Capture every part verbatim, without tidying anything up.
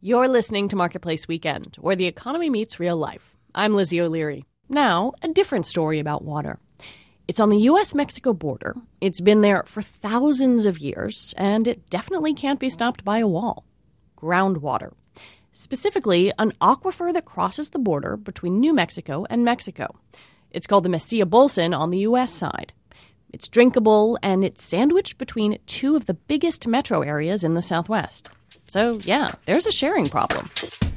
You're listening to Marketplace Weekend, where the economy meets real life. I'm Lizzie O'Leary. Now, a different story about water. It's on the U S Mexico border. It's been there for thousands of years, and it definitely can't be stopped by a wall. Groundwater. Specifically, an aquifer that crosses the border between New Mexico and Mexico. It's called the Mesilla Bolson on the U S side. It's drinkable, and it's sandwiched between two of the biggest metro areas in the Southwest. So, yeah, there's a sharing problem.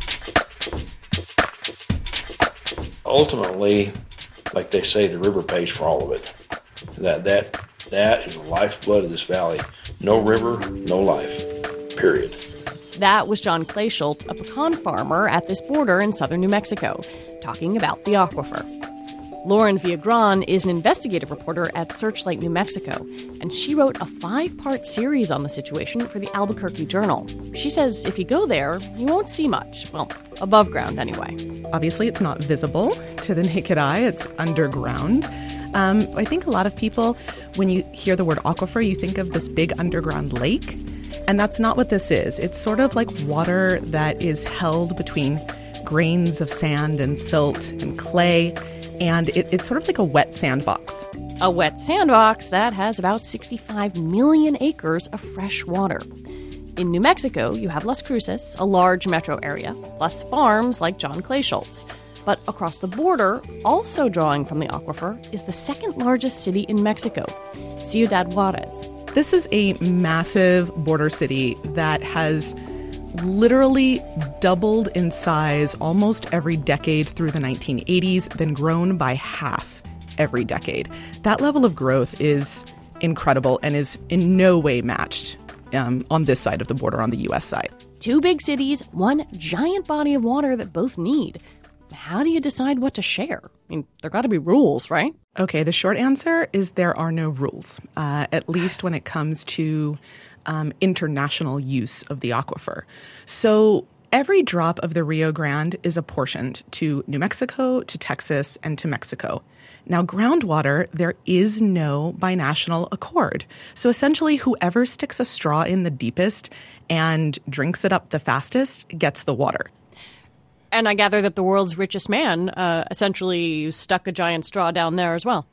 Ultimately, like they say, the river pays for all of it. That that that is the lifeblood of this valley. No river, no life. Period. That was John Clayschult, a pecan farmer at this border in southern New Mexico, talking about the aquifer. Lauren Villagran is an investigative reporter at Searchlight New Mexico, and she wrote a five-part series on the situation for the Albuquerque Journal. She says if you go there, you won't see much. Well, above ground anyway. Obviously, it's not visible to the naked eye. It's underground. Um, I think a lot of people, when you hear the word aquifer, you think of this big underground lake. And that's not what this is. It's sort of like water that is held between grains of sand and silt and clay. And it, it's sort of like a wet sandbox. A wet sandbox that has about sixty-five million acres of fresh water. In New Mexico, you have Las Cruces, a large metro area, plus farms like John Clayschult's. But across the border, also drawing from the aquifer, is the second largest city in Mexico, Ciudad Juarez. This is a massive border city that has literally doubled in size almost every decade through the nineteen eighties, then grown by half every decade. That level of growth is incredible and is in no way matched um, on this side of the border on the U S side. Two big cities, one giant body of water that both need. How do you decide what to share? I mean, there got to be rules, right? Okay, the short answer is there are no rules, uh, at least when it comes to um, international use of the aquifer. So every drop of the Rio Grande is apportioned to New Mexico, to Texas, and to Mexico. Now, groundwater, there is no binational accord. So essentially, whoever sticks a straw in the deepest and drinks it up the fastest gets the water. And I gather that the world's richest man uh, essentially stuck a giant straw down there as well.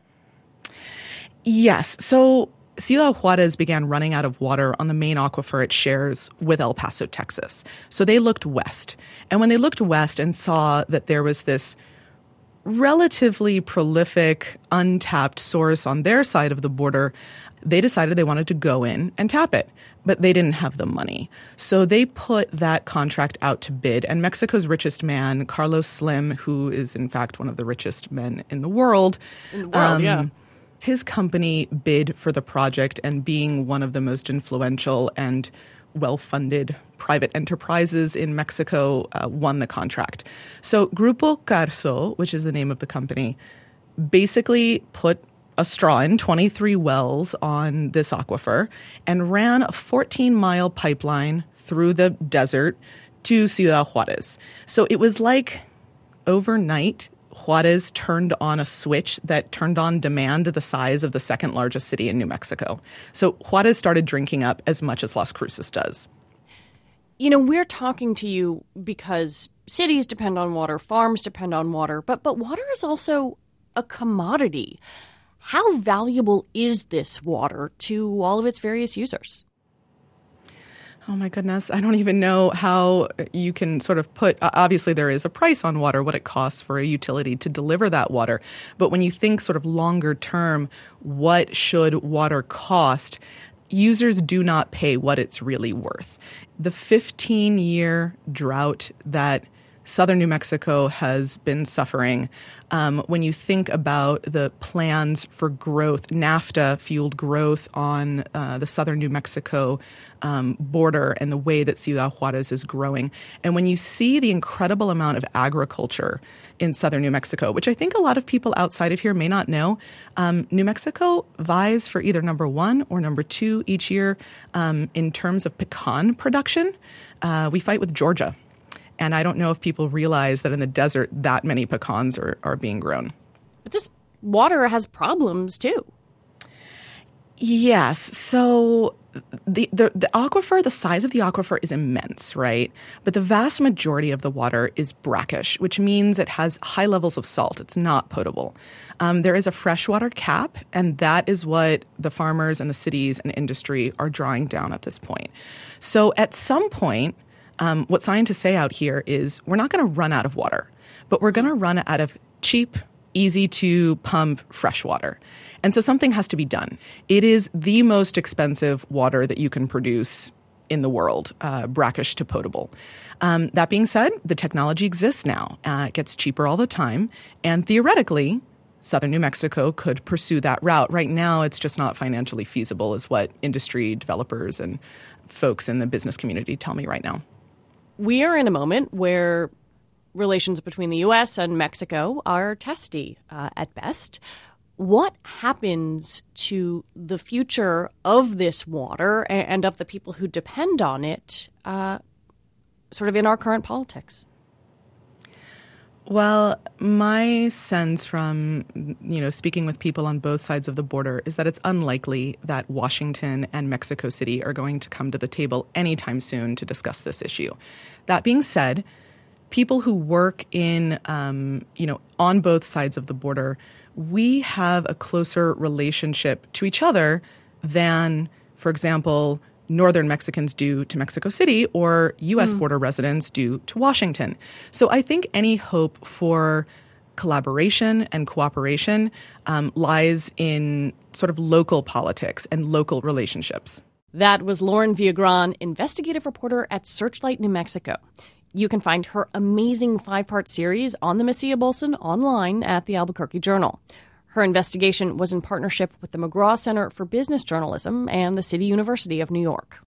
Yes. So Ciudad Juarez began running out of water on the main aquifer it shares with El Paso, Texas. So they looked west. And when they looked west and saw that there was this relatively prolific, untapped source on their side of the border, they decided they wanted to go in and tap it. But they didn't have the money. So they put that contract out to bid. And Mexico's richest man, Carlos Slim, who is in fact one of the richest men in the world, in the world, um, yeah. his company bid for the project, and being one of the most influential and well-funded private enterprises in Mexico, uh, won the contract. So Grupo Carso, which is the name of the company, basically put a straw in twenty-three wells on this aquifer and ran a fourteen-mile pipeline through the desert to Ciudad Juarez. So it was like overnight, Juarez turned on a switch that turned on demand the size of the second largest city in New Mexico. So Juarez started drinking up as much as Las Cruces does. You know, we're talking to you because cities depend on water, farms depend on water, but but water is also a commodity. How valuable is this water to all of its various users? Oh, my goodness. I don't even know how you can sort of put, obviously there is a price on water, what it costs for a utility to deliver that water. But when you think sort of longer term, what should water cost? Users do not pay what it's really worth. The fifteen-year drought that southern New Mexico has been suffering, um, when you think about the plans for growth, NAFTA-fueled growth on uh, the southern New Mexico um, border and the way that Ciudad Juarez is growing. And when you see the incredible amount of agriculture in southern New Mexico, which I think a lot of people outside of here may not know, um, New Mexico vies for either number one or number two each year um, in terms of pecan production. Uh, we fight with Georgia. And I don't know if people realize that in the desert, that many pecans are, are being grown. But this water has problems, too. Yes. So the, the the aquifer, the size of the aquifer is immense, right? But the vast majority of the water is brackish, which means it has high levels of salt. It's not potable. Um, there is a freshwater cap, and that is what the farmers and the cities and industry are drawing down at this point. So at some point, um, what scientists say out here is we're not going to run out of water, but we're going to run out of cheap, easy to pump fresh water. And so something has to be done. It is the most expensive water that you can produce in the world, uh, brackish to potable. Um, that being said, the technology exists now. Uh, it gets cheaper all the time. And theoretically, southern New Mexico could pursue that route. Right now, it's just not financially feasible, is what industry developers and folks in the business community tell me right now. We are in a moment where relations between the U S and Mexico are testy uh, at best. What happens to the future of this water and of the people who depend on it uh, sort of in our current politics? Well, my sense from, you know, speaking with people on both sides of the border is that it's unlikely that Washington and Mexico City are going to come to the table anytime soon to discuss this issue. That being said, people who work in, um, you know, on both sides of the border, we have a closer relationship to each other than, for example, Northern Mexicans do to Mexico City or U S mm. border residents do to Washington. So I think any hope for collaboration and cooperation um, lies in sort of local politics and local relationships. That was Lauren Villagran, investigative reporter at Searchlight New Mexico. You can find her amazing five-part series on the Mesilla Bolson online at the Albuquerque Journal. Her investigation was in partnership with the McGraw Center for Business Journalism and the City University of New York.